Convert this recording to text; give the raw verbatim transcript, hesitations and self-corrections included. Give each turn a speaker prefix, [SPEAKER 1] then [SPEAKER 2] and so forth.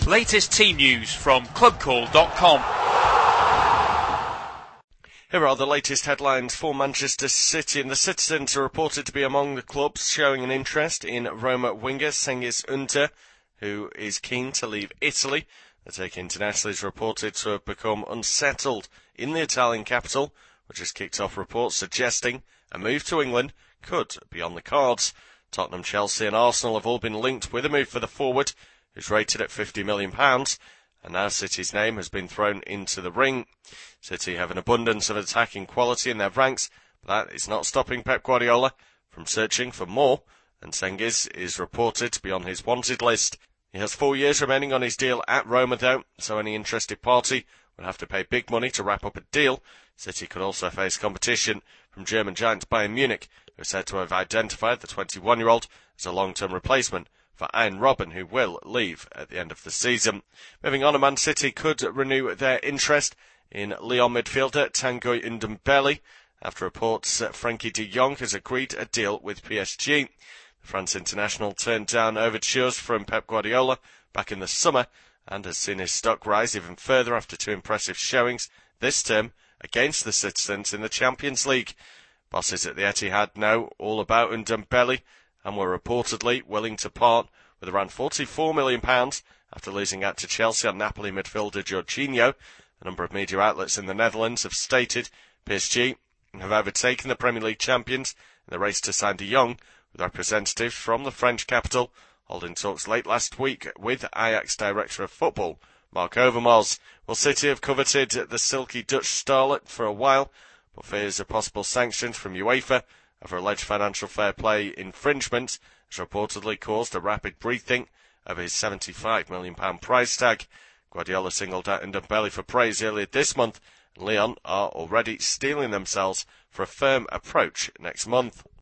[SPEAKER 1] Latest team news from club call dot com.
[SPEAKER 2] Here are the latest headlines for Manchester City, and the citizens are reported to be among the clubs showing an interest in Roma winger Cengiz Under, who is keen to leave Italy. The take international is reported to have become unsettled in the Italian capital, which has kicked off reports suggesting a move to England could be on the cards. Tottenham, Chelsea and Arsenal have all been linked with a move for the forward, who's rated at fifty million pounds, and now City's name has been thrown into the ring. City have an abundance of attacking quality in their ranks, but that is not stopping Pep Guardiola from searching for more, and Cengiz is reported to be on his wanted list. He has four years remaining on his deal at Roma though, so any interested party would have to pay big money to wrap up a deal. City could also face competition from German giants Bayern Munich, who are said to have identified the twenty-one-year-old as a long-term replacement for Arjen Robben, who will leave at the end of the season. Moving on, Man City could renew their interest in Lyon midfielder Tanguy Ndombele after reports that Frenkie de Jong has agreed a deal with P S G. The France international turned down overtures from Pep Guardiola back in the summer and has seen his stock rise even further after two impressive showings this term against the citizens in the Champions League. Bosses at the Etihad know all about Ndombele and were reportedly willing to part with around forty-four million pounds after losing out to Chelsea on Napoli midfielder Jorginho. A number of media outlets in the Netherlands have stated P S G have overtaken the Premier League champions in the race to sign de Jong, with representatives from the French capital holding talks late last week with Ajax director of football Mark Overmars. Well, City have coveted the silky Dutch starlet for a while, but fears of possible sanctions from UEFA over alleged financial fair play infringements has reportedly caused a rapid rethink of his seventy-five million pounds price tag. Guardiola singled out Ndombele for praise earlier this month, and Lyon are already steeling themselves for a firm approach next month.